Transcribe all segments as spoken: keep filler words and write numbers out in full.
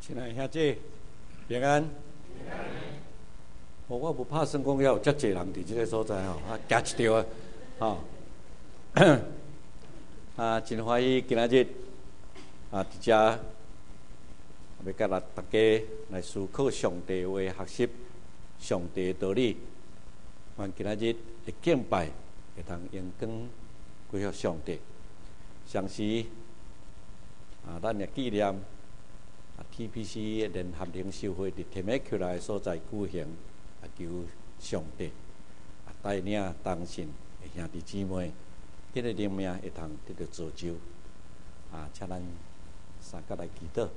亲爱的兄弟，平安。哦，我不怕算讲，有遮济人伫即个所在吼，啊，夹一条啊，吼。啊，真欢喜今仔日啊，伫遮要甲咱大家来思考上帝话，学习上帝的道理。愿今仔日的敬拜会通用光归向上帝。上时啊，咱也纪念。啊 ，T P C 联合领袖会伫天美桥内所在举行，啊，求上帝啊带领当信的兄弟姊妹，今日灵命会通得到造就。啊，请咱三甲来祈祷。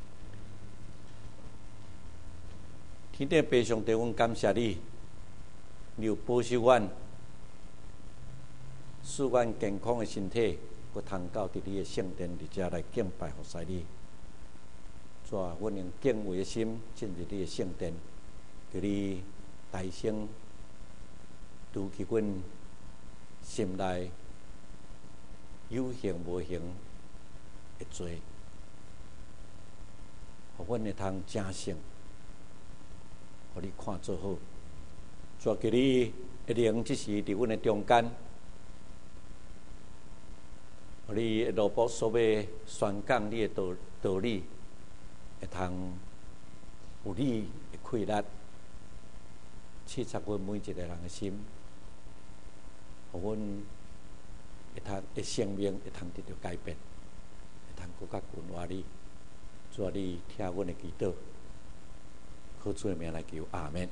天顶爸上帝，阮感谢你，你有保守阮，使阮健康的身体，佮通到伫你的圣殿伫遮来敬拜服侍你。主啊，阮用敬畏的心进入你的圣殿，求你大声除去阮心内有形无形的罪，互阮会通正圣，互你看做好。主啊，求你一灵即时伫阮的中间，互你罗卜所要宣讲你的道道理。会通有你的气力，刺激阮每一个人的心，互阮会通的生命会通得到改变，会通更加近活你。主啊，你听阮的祈祷，靠主的名来求，阿门。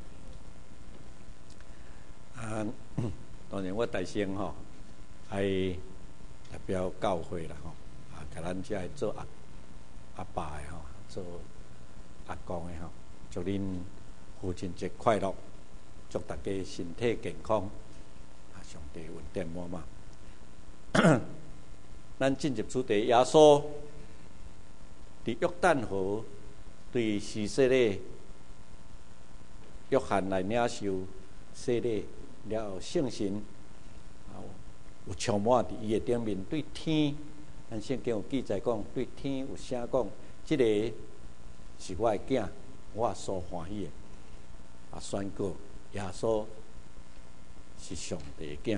啊，当然我大声吼，爱代表教会啦吼，啊，甲咱遮做阿阿爸的吼。做阿公的吼，祝恁父亲节快乐，祝大家身体健康，啊，上帝稳定满满。咱进入主题，耶稣伫约旦河对施洗礼约翰来领受洗礼了后，圣神啊有充满伫伊的顶面，对天，咱圣经有记载讲，对天有声讲。这个是我的囝，我所欢喜的。啊，宣告耶稣是上帝的囝。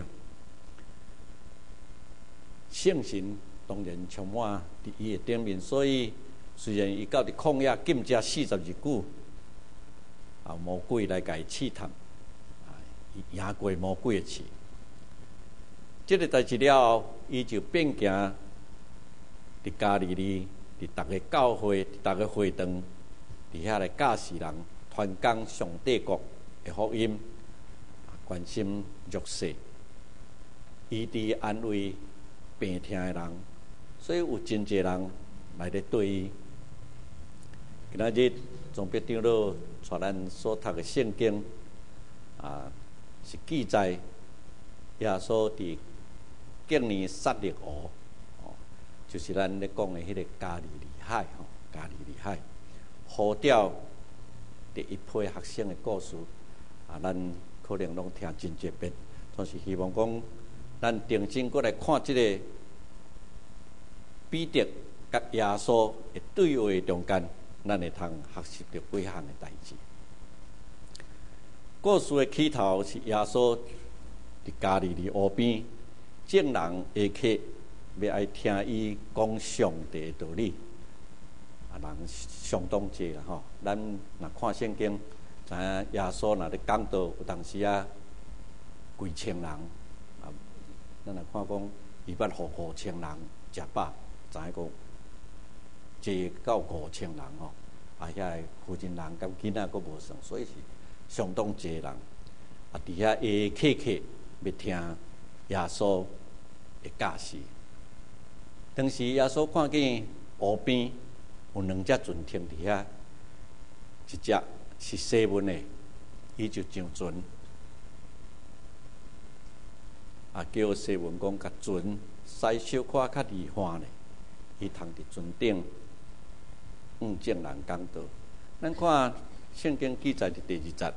圣神当然充满伫伊的顶面，所以虽然伊到伫旷野禁食四十二久，啊，魔鬼来甲伊试探，啊，伊赢过魔鬼的试。这个代志了后，伊就变行伫加利利。伫逐个教会、伫逐个会堂，伫遐来教示人传讲上帝国的福音，关心弱势，医治安慰病痛的人，所以有真侪人来咧对伊。今仔日总别长老带咱所读的圣经，啊，是记载耶稣伫今年杀戮河。就是咱咧讲的迄个加利利海吼，加利利海，呼召第一批学生的故事，啊，咱可能拢听真侪遍，总是希望讲，咱定睛过来看即个彼得甲耶稣的对话中间，咱会通学习到几项的代志。故事的起头是耶稣伫加利利湖边，众人下客。要爱听伊讲上帝的道理，啊，人相当侪啦吼。咱若看圣经，知影耶稣若咧讲道，有当时啊，几千人啊，咱若看讲，伊捌互五千人食饱，知影讲，坐到五千人吼，啊，遐个附近人甲囡仔佫无算，所以是相当侪人，啊，伫遐下客客要听耶稣的教示。当时耶稣看见湖边有两只船停伫遐，一只是西门的，伊就上船，啊叫西门讲甲船驶小可较离岸咧，伊通伫船顶向众人讲道。咱看圣经记载伫第二节，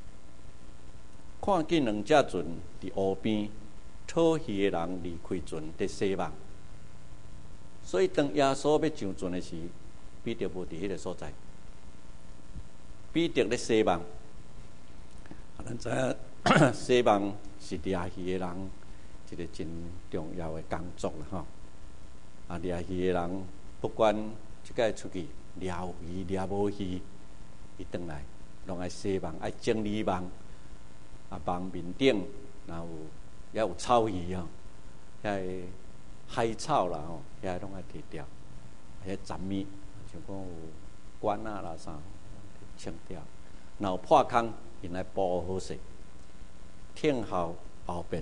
看见两只船伫湖边，讨鱼的人离开船伫洗网。所以，当耶稣要上船的时， 彼得无伫迄个所在。彼得咧西望，咱知影西望是掠鱼的人一个真重要的工作啦吼。啊，掠鱼的人不管即摆出去掠有鱼掠无鱼，伊转来拢爱西望，爱整理网，啊网面顶若有也有草鱼哦，遐海草啦吼，遐拢爱摕掉，遐杂物像讲有管啊啦啥。清掉，然后破空，因来保护好势，听候后边，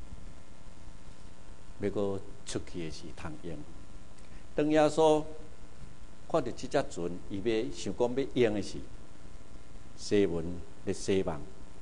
要搁出去的时通用。当耶稣看到即只船，伊要想讲要用的时，西门咧西望，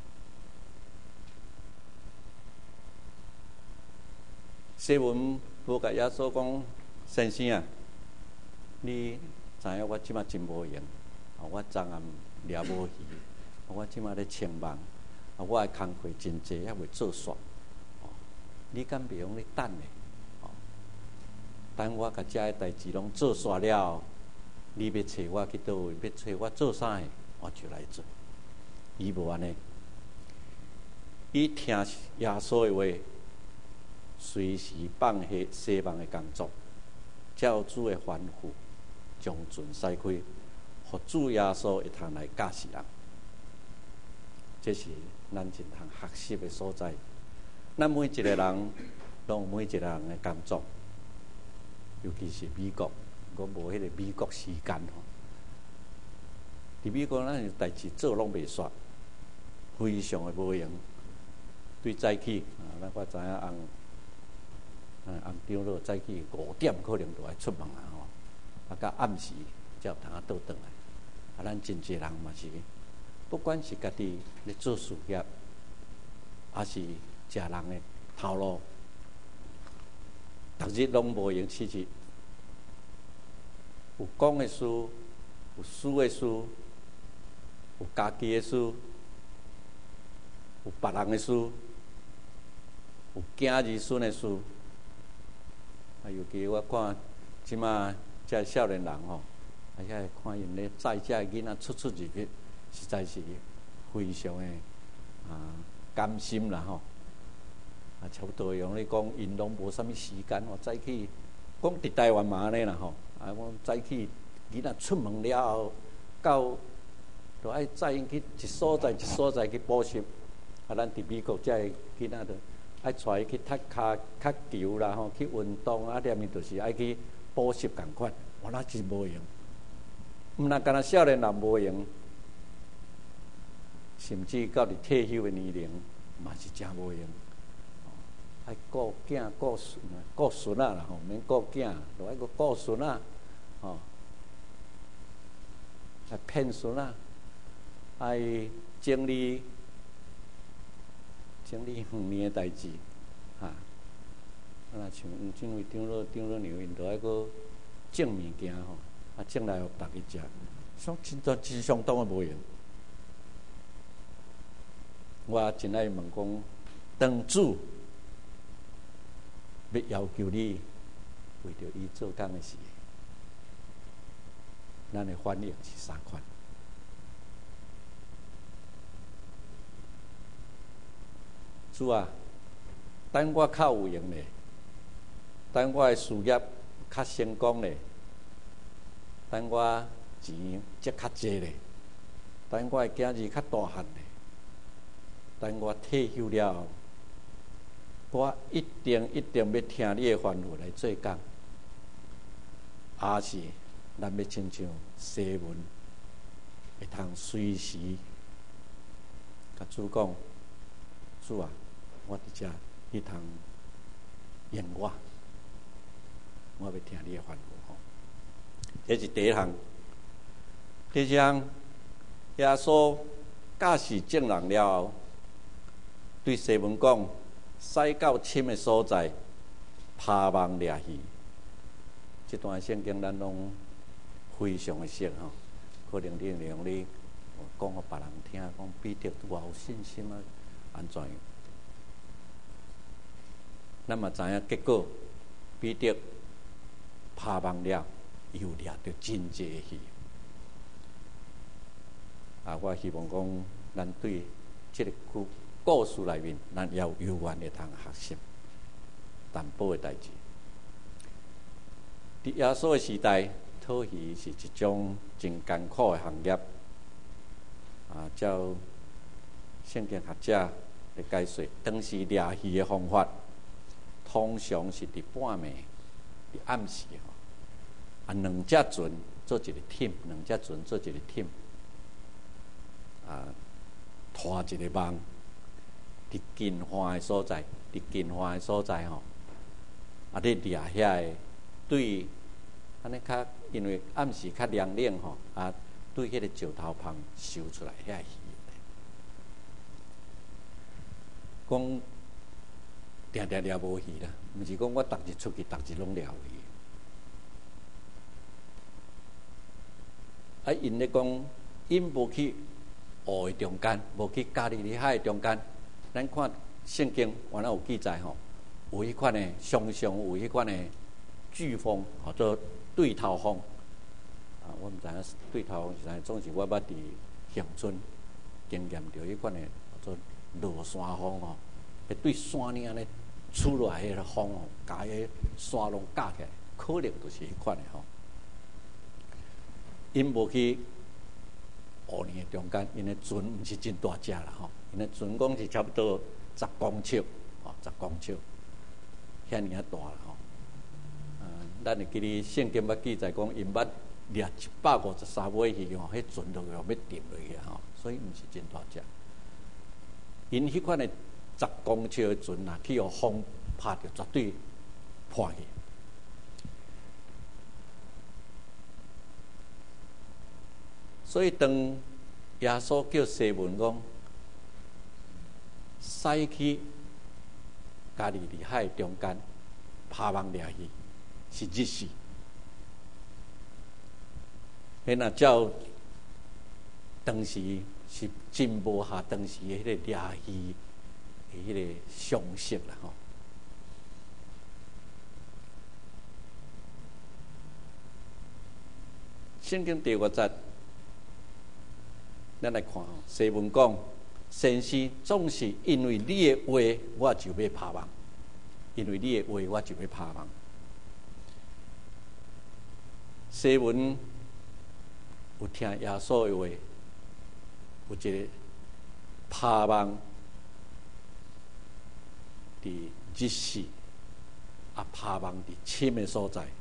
西门无甲耶稣讲：先生啊，你知影我即马真无用。我昨暗掠无鱼，我即马咧清网，啊，我的工课真济，还袂做煞。哦，你敢袂用咧等咧？哦，等我甲遮个代志拢做煞了，你要找我去倒位？要找我做啥个？我就来做。伊无安尼，伊听耶稣的话，随时放下西望的工作，照主的吩咐，将船驶开。互主耶稣会通来教示人，这是咱真通学习的所在。咱每一个人，拢有每一个人的工作，尤其是美国，我无迄个美国时间吼。伫美国咱代志做拢袂煞，非常的无用。对早起，啊，咱我知影红，嗯，红长老早起五点可能就爱出门啊吼，啊，到暗时才有通啊倒转来。啊，咱真济人嘛是，不管是家己咧做事业，还是食人的头路，逐日拢无用试试。有讲的事，有书的事，有家己的事，有别人的事，有囝儿孙的事。啊，尤其我看即马遮少年人吼。啊！遐看因咧载遮囡仔出出入入，实在是非常的啊甘心啦吼！啊，差不多用咧讲，因拢无啥物时间哦。早起讲伫台湾嘛安尼啦吼，啊，我早起囡仔出门了后，到就爱载因去一所在一所在去补习。啊，咱伫美国遮个囡仔着爱带伊去踢骹踢球啦吼，去运动啊，念伊就是爱去补习共款，我那真无用。毋但干那少年人无用，甚至到伫退休的年龄，嘛是真无用。爱顾囝、顾孙、顾孙仔啦吼，免顾囝，著爱个顾孙仔，吼，爱骗孙仔，爱整理整理远年的代志，哈。啊，像种位长老、长老娘因，著爱个种物件吼。啊，种来互逐个食，相真真真相当的无用。我真爱问讲，当主要要求你为着伊做工的事，咱的反应是啥款？主啊，等我较有用咧，等我的事业较成功咧。等我钱积较济咧，等我的囝儿较大汉咧，等我退休了后，我一定一定要听你的吩咐来做工。还是咱要亲像西门，会通随时甲主讲：主啊，我伫遮迄通用我，我要听你的吩咐。这是第一项。第二项，耶稣教示众人了后，对西门讲：驶到深的所在，拍网掠鱼。这段圣经咱拢非常的熟吼，可能你用你讲互别人听，讲彼得偌有信心啊，安怎样？咱嘛知影结果，彼得拍网了。 又掠到真济去。啊，我希望讲，咱对这个故故事内面，咱也有有缘的通学习淡薄的代志。伫耶稣的时代，讨鱼是一种真艰苦的行业。啊，照圣经学者来解说，当时掠鱼的方法，通常是伫半暝、伫暗时吼，啊，两只船做一个 team， 两只船做一个 team， 啊，拖一个网，伫近岸的所在，伫近岸的所在吼，啊，咧掠遐个对，安尼较因为暗时较凉冷吼，啊，对迄个石头旁收出来遐鱼。讲定定掠无鱼啦，毋是讲我逐日出去，逐日拢掠鱼。啊，因咧讲，因无去湖的中间，无去加利利海的中间。咱看圣经原来有记载吼，有迄款的常常有迄款的飓风，或做对头风。啊，我毋知影对头风是啥，总是我捌伫乡村经验着迄款的叫做落山风吼，会对山岭咧吹落来迄个风吼，甲迄山拢架起来，可能就是迄款的吼。因无去湖面的中间，因的船毋是真大只啦吼，因的船讲是差不多十公尺，吼十公尺，遐尔啊大啦吼。啊，咱会记哩圣经捌记载讲，因捌掠一百五十三尾鱼吼，迄船都要要沉落去吼，所以毋是真大只。因迄款的十公尺的船啊，去互风拍着，绝对破去。所以当耶稣叫西门讲，驶去加利利海中间拍网掠鱼，是日时。迄若照当时是真无下当时的迄个掠鱼的迄个常识啦吼。圣经第五节，咱来看吼，西门讲：先生，总是因为你的话，我就要拍网；因为你的话，我就要拍网。西门有听耶稣的话，有一个拍网伫日时，啊拍网伫深的所在。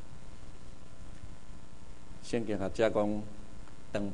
圣经学者讲，当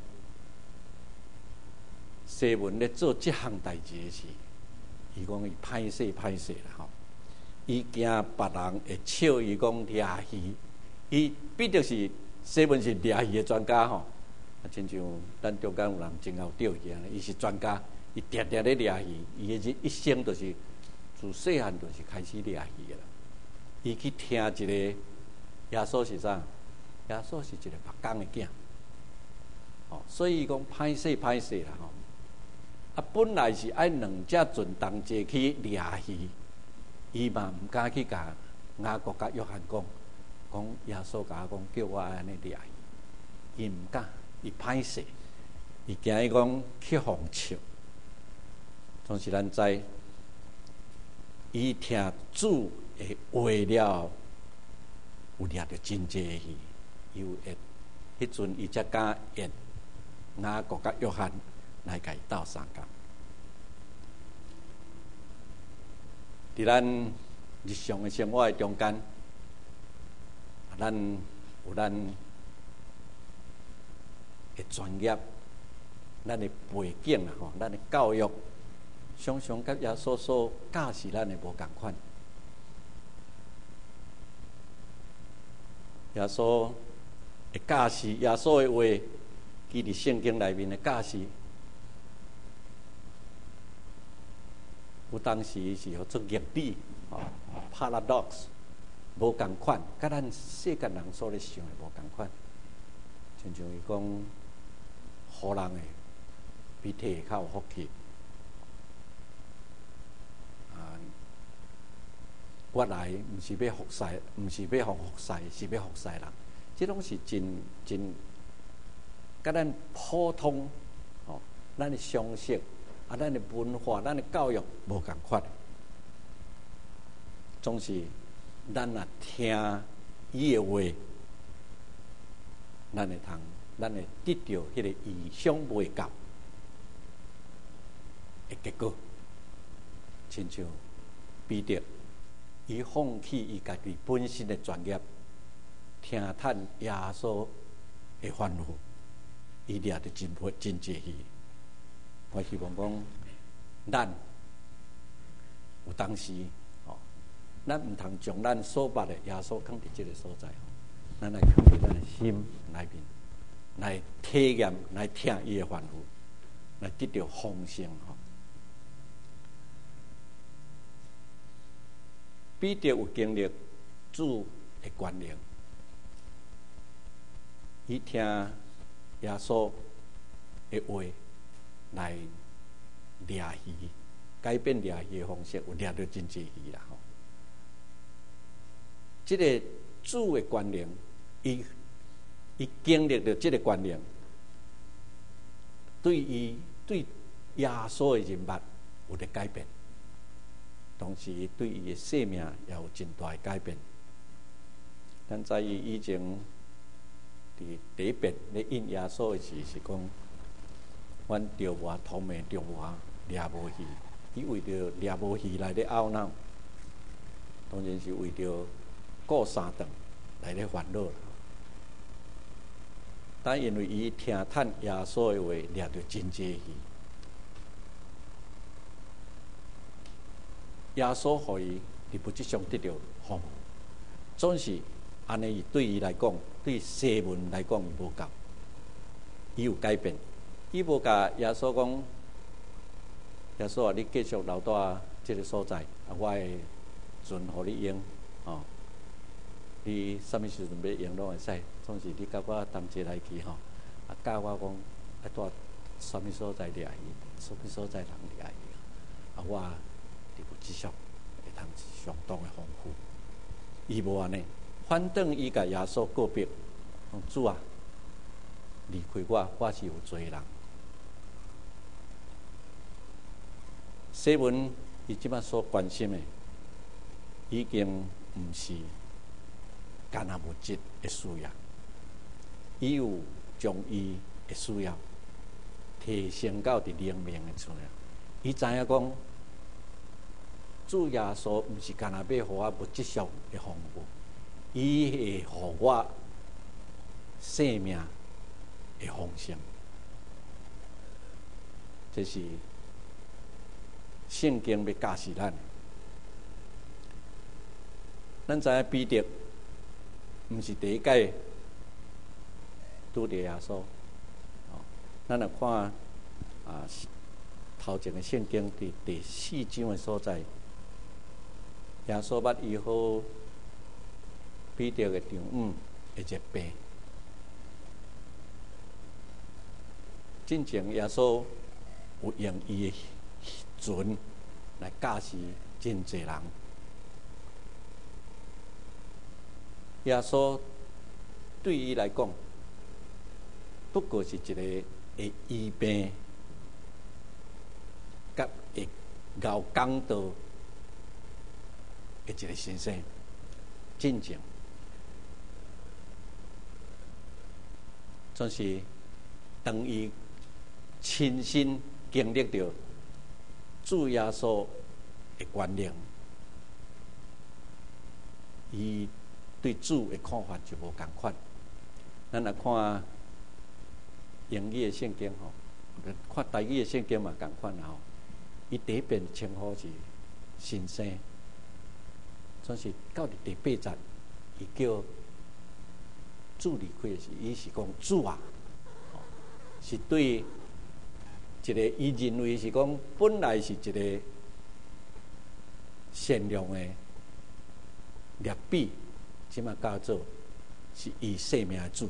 西门咧做即项代志的时，伊讲伊歹势歹势啦吼，伊惊别人会笑伊讲掠鱼，伊必定是西门是掠鱼的专家吼。啊，亲像咱中间有人真后钓鱼安尼，伊是专家，伊定定咧掠鱼，伊的一生就是自细汉就是开始掠鱼的啦。伊去听一个耶稣是啥？耶稣是一个别工的囝，哦，所以伊讲歹势歹势啦吼。啊，本来是爱两只船同齐去掠鱼，伊嘛毋敢去甲雅各甲约翰讲，讲耶稣甲我讲叫我安尼掠鱼，伊毋敢。伊歹势，伊惊伊讲去互笑。总是咱知，伊听主的话了，有掠着真济鱼，又会，迄阵伊才敢演雅各甲约翰来甲伊斗相共。伫咱日常的生活的中间，咱有咱的专业，咱的背景啊，吼，咱的教育，常常甲耶稣所教示咱的无共款。耶稣的教示，耶稣的话，记伫圣经内面的教示，有当时是叫做逆理，吼 ，paradox， 无共款，甲咱世间人所咧想的无共款。亲像伊讲。互人诶，比体较有福气。啊，我来毋是要服侍，毋是要互服侍，是要服侍人。 这拢是真真，甲咱普通哦，咱的常识啊，咱的文化、咱的教育无共款，总是咱若听伊的话，咱会通，咱会得到迄个意想不到的结果，亲像彼得，伊放弃伊家己本身的专业，听叹耶稣的吩咐，伊掠着真多真济鱼。我希望讲，咱有当时哦，咱毋通将咱所捌的耶稣放伫即个所在，咱来放伫咱的心内面，来体验，来听伊的吩咐，来得到丰盛吼。彼得有经历主的权能，伊听耶稣的话来掠鱼，改变掠鱼的方式，有掠到真济鱼啦吼。这个主的权能，伊伊经历到这个权能，对伊对耶稣的人物有咧改变。同时，对伊的生命也有真大的改变。咱在伊以前伫第一遍咧应耶稣的时，是讲，阮钓无偷命钓无掠无鱼，伊为着掠无鱼来咧懊恼，当然是为着过三顿来咧烦恼。但因为伊听叹耶稣的话，掠着真济鱼。耶稣互伊伫物质上得到丰富，总是安尼。伊对伊来讲，对西门来讲，伊无够，伊有改变。伊无甲耶稣讲，耶稣啊，你继续留在即个所在，啊，我会尽互你用，哦，你啥物时阵要用拢会使，总是你甲我同齐来去吼，啊，教我讲啊，在啥物所在掠伊，啥物所在人掠伊，啊，我伫物质上会通相当的丰富。伊无安尼，反正伊甲耶稣告别，讲主啊，离开我，我是有罪人。西门伊即摆所关心的，已经毋是干那物质的需要，伊有将伊的需要提升到伫灵命的处了。伊知影讲，主耶稣毋是干那要互我物质上的丰富，伊会互我生命的丰盛。这是圣经要教示咱。咱知影彼得毋是第一届拄着耶稣，咱来看啊头前的圣经伫第四章的所在。耶稣捌医好彼得的丈夫的热病，真正耶稣有用伊的船来教示真济人。耶稣对伊来讲，不过是一个会医病、甲会熬讲道的一个先生，真正总是当伊亲身经历到主耶稣的权能，伊对主的看法就无共款。咱来看英语的圣经吼，看台语的圣经嘛共款吼。伊第一遍称呼是先生。总是到第八节，伊叫主离开的时，伊是讲主啊，是对一个伊认为是讲本来是一个善良的劣比，即马教做是伊生命的主。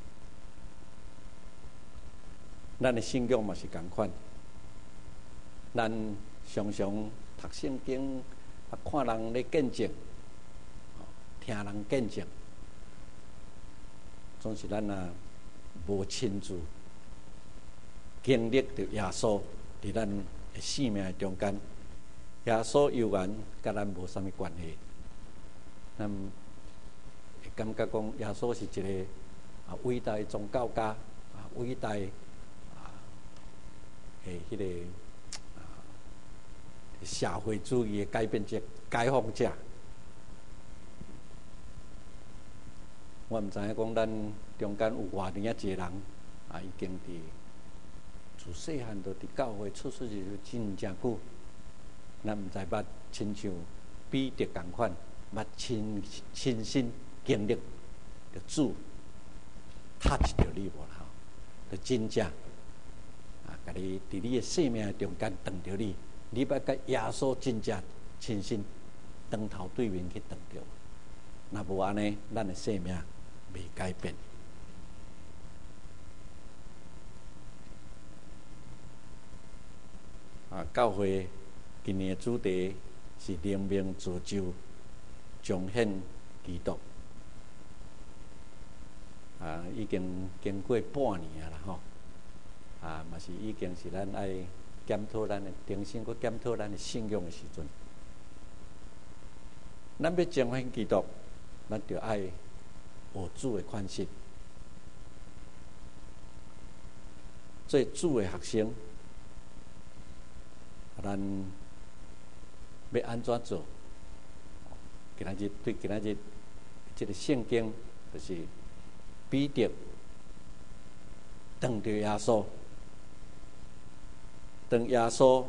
咱的信仰嘛是共款，咱常常读圣经。啊，看人咧见证，听人见证， 总是咱啊无亲自经历着耶稣伫咱的生命中间，耶稣有缘甲咱无啥物关系。咱会感觉讲耶稣是一个啊伟大的宗教家啊，伟大啊诶迄个啊社会主义的改变者、解放者。我毋知影讲咱中间有偌尼啊一个人啊，已经伫自细汉就伫教会出世就真正久，咱毋知捌亲像彼得共款，捌亲亲身经历着主touch着你无啦吼，就真正啊，甲你伫你的生命中间撞着你，你捌甲耶稣真正亲身当头对面去撞着，若无安尼，咱的生命未改变。啊，教会今年的主题是灵命造就，彰显基督。啊，已经经过半年啊啦吼，啊，嘛是已经是咱爱检讨咱的重新搁检讨咱的信仰的时阵。咱要彰显基督，咱就爱学主的款式，做主的学生。咱要安怎做？今仔日对今仔日这个圣经，就是彼得当着耶稣，当耶稣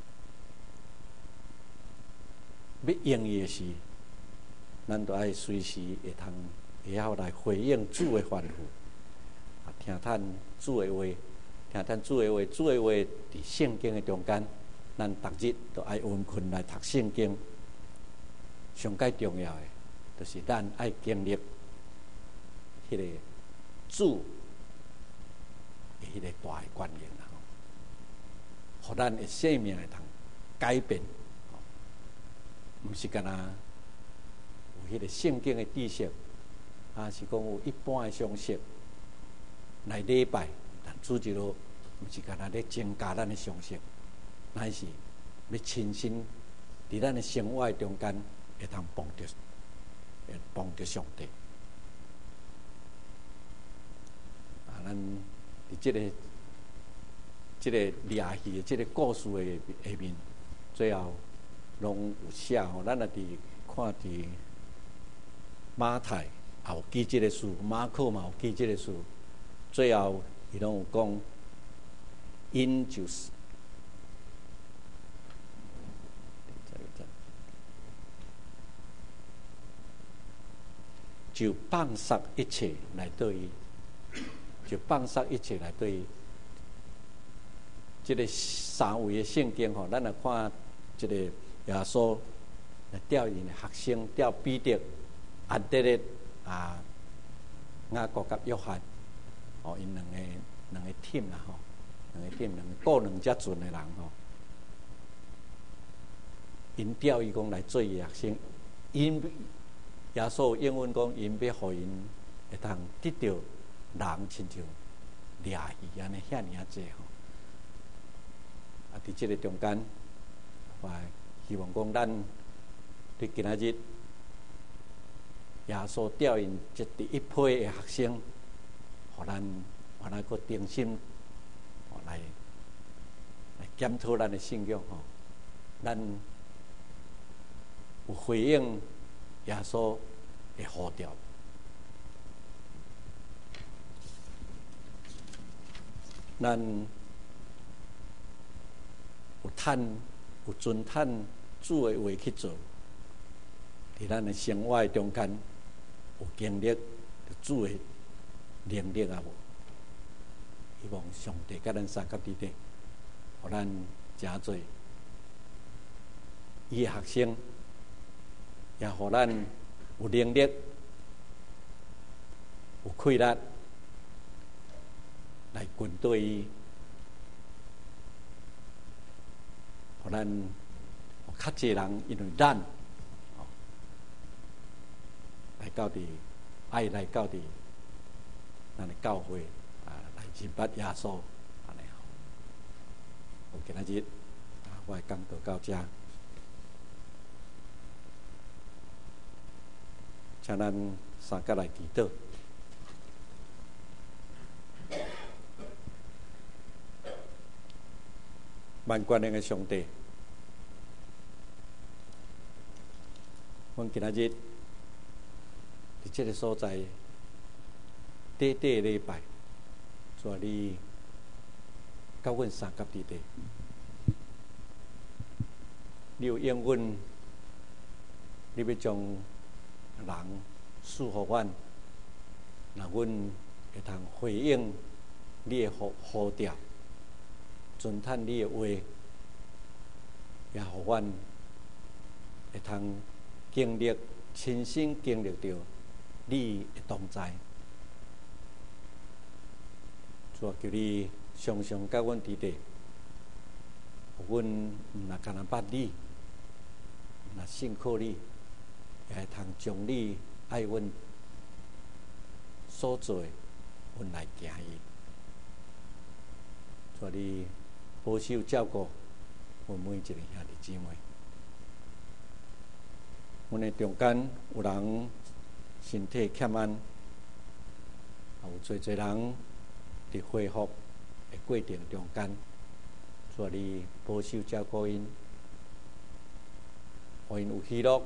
要应伊的时，咱都爱随时会通会晓来回应主的吩咐，啊，听探主的话，听探主的话，主的话伫圣经的中间。咱逐日都爱温困来读圣经，上介重要的，就是咱爱经历迄个主的迄个大的观念啦，互咱的生命会通改变，毋是干那有迄个圣经的知识，啊是讲有一般的常识来礼拜，但主就毋是干那咧增加咱的常识。乃是要亲身伫咱的生活中间，会通帮着，会帮着上帝。啊，咱伫即个即个掠去的即个故事的下面，最后拢有写吼，咱也伫看伫马太也有记即个书，马可嘛有记即个书，最后伊拢有讲，因就是。就放杀一切来对伊，就放杀一切来对伊。这个三位的圣经吼，咱来看这个耶稣来调因的学生，调彼得、安德烈啊、雅各甲约翰，哦，因两个两个 team 啦吼，两个 team 两个各两只船的人吼，因调伊讲来做伊学生，因。耶稣应允讲，因要互因会通得到人亲像掠鱼安尼遐尔啊济吼。啊，伫即个中间，我希望讲咱对今仔日耶稣调因这第一批的学生，互咱互咱个定心，吼来来检讨咱的信仰吼，咱有回应。耶稣的呼召，咱有趁有遵趁主的话去做，伫咱的生活中间有经历主的能力啊无？希望上帝甲咱三甲伫底，互咱诚侪伊的学生。也互咱有能力、有气力来军队伊，互咱有较侪人因为咱来到伫爱来到伫咱的教会啊来认捌耶稣，安尼吼。好，今仔日啊，我的讲道到这，请咱三甲来祈祷。万权能的上帝，阮今仔日伫这个所在，短短的礼拜，主啊，你甲阮三甲伫地，你有应允，你要将人赐互阮，若阮会通回应你的呼呼召。遵趁你的话，也互阮会通经历、亲身经历到你的同在。主啊，求你常常甲阮伫地，互阮毋若干那捌你，若信靠你，也会通将你爱阮所做，阮来行伊。主啊，你保守照顾阮每一个兄弟姊妹。阮的中间有人身体欠安，也有侪侪人伫恢复的过程中间，主啊，你保守照顾因，互因有喜乐，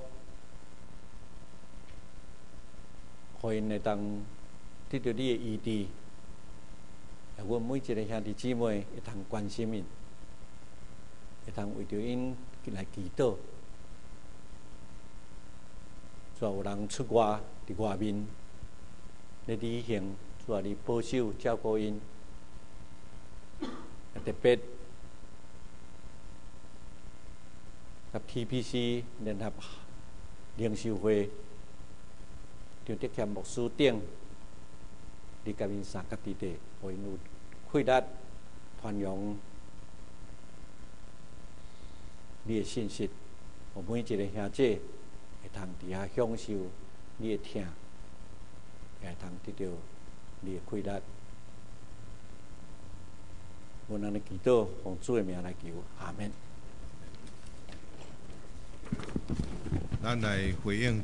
互因会当得到你的医治。阮每一个兄弟姊妹会通关心因，会通为着因来祈祷。主啊，有人出外伫外面咧旅行，主啊，你保守照顾因，特别甲 T P C 联合领袖会张德谦牧师等。你甲因三甲伫地，互因有气力传扬你的信息，互每一个兄姐会通伫遐享受你的听，也会通得到你的气力。阮安尼祈祷，奉主的名来求，阿免。 咱来回应。